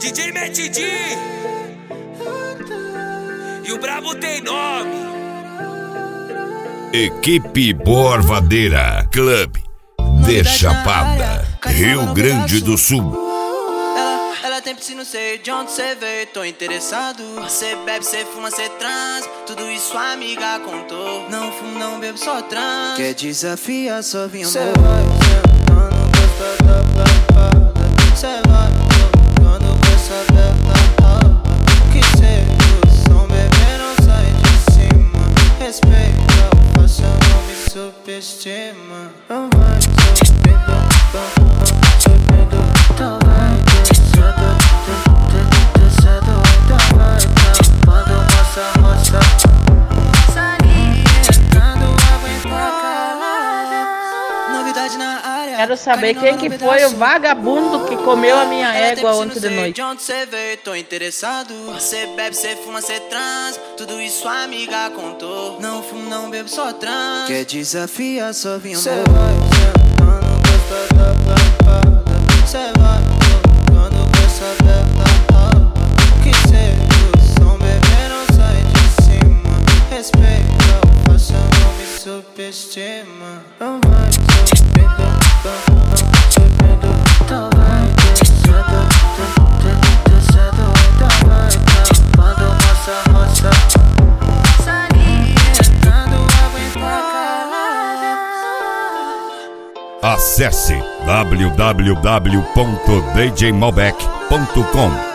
DJ Matt D e o brabo tem nome. Equipe Borvadeira Club de Chapada, Rio Grande do Sul. Ela tem piscina, não sei de onde cê veio, tô interessado. Cê bebe, cê fuma, cê trans, tudo isso a amiga contou. Não fumo, não bebo, só trans. Quer desafiar, só vinha amor. Cê vai sentando, gosta da papada. Cê vai tocando com essa bela. Que sedução, bebê, não sai de cima. Respeita, faça, não me subestima. Não vai Quero saber quem que foi o vagabundo que comeu a minha égua ontem de noite. De onde cê veio, tô interessado. Cê bebe, cê fuma, cê trans, tudo isso a amiga contou. Não fumo, não bebo, só trans. Quer desafiar, só vinha amor. Cê vai sentando, gosta da papada. Cê vai tocando com essa bela. Que sedução, bebê, não sai de cima. Respeita, faça, não me subestima. Não vai subestimar. Acesse www.djmalbec.com